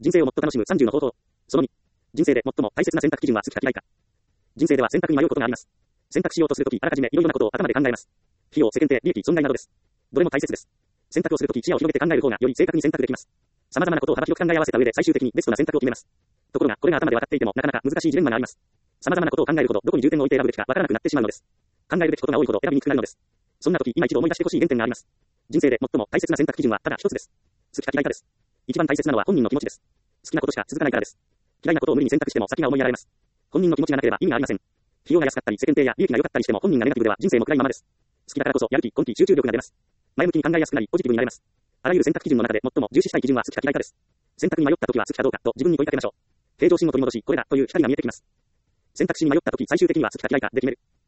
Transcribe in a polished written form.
人生をもっと楽しむ30の方法。その2。人生で最も大切な選択基準は好きか嫌いか。人生では選択に迷うことがあります。選択しようとするとき、あらかじめいろいろなことを頭で考えます。費用、世間体、利益、損害などです。どれも大切です。選択をするとき、視野を広げて考える方がより正確に選択できます。様々なことを幅広く考え合わせた上で最終的にベストな選択を決めます。ところが、これが頭で分かっていてもなかなか難しいジレンマがあります。様々なことを考えるほどどこに重点を置いて選ぶべきか分からなくなってしまうのです。考えるべきことが多いほど選びにくくなるのです。そんな時、今一度思い出してほしい原点があります。人生で最も大切な選択基準はただ一つです。好きか嫌いかです。一番大切なのは本人の気持ちです。好きなことしか続かないからです。嫌いなことを無理に選択しても先が思いやられます。本人の気持ちがなければ意味がありません。費用が安かったり世間体や利益が良かったりしても本人がネガティブでは人生も暗いままです。好きだからこそやる気、根気、集中力が出ます。前向きに考えやすくなりポジティブになれます。あらゆる選択基準の中で最も重視したい基準は好きか嫌いかです。選択に迷った時は好きかどうかと自分に問いかけましょう。平常心を取り戻し、これだという光が見えてきます。選択肢に迷った時最終的には好きか嫌いかで決める。